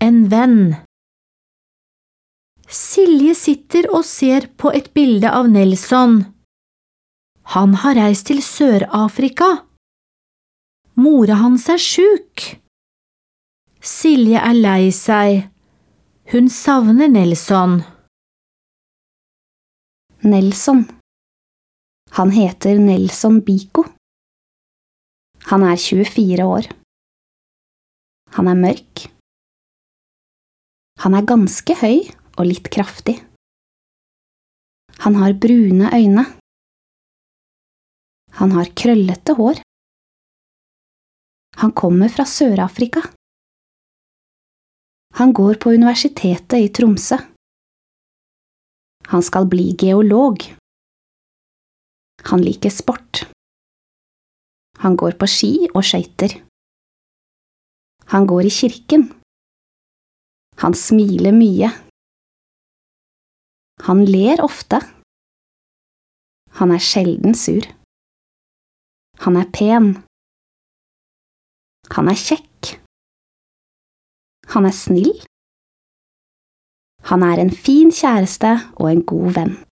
en venn. Silje sitter og ser på et bilde av Nelson. Han har reist til Sør-Afrika. Mora hans er syk. Silje er lei seg. Hun savner Nelson. Nelson. Han heter Nelson Biko. Han er 24 år. Han er mørk. Han er ganske høy og litt kraftig. Han har brune øyne. Han har krøllete hår. Han kommer fra Sør-Afrika. Han går på universitetet i Tromsø. Han skal bli geolog. Han liker sport. Han går på ski og skøyter. Han går i kirken. Han smiler mye. Han ler ofte. Han er sjelden sur. Han er pen. Han er kjekk. Han er snill. Han er en fin kjæreste og en god venn.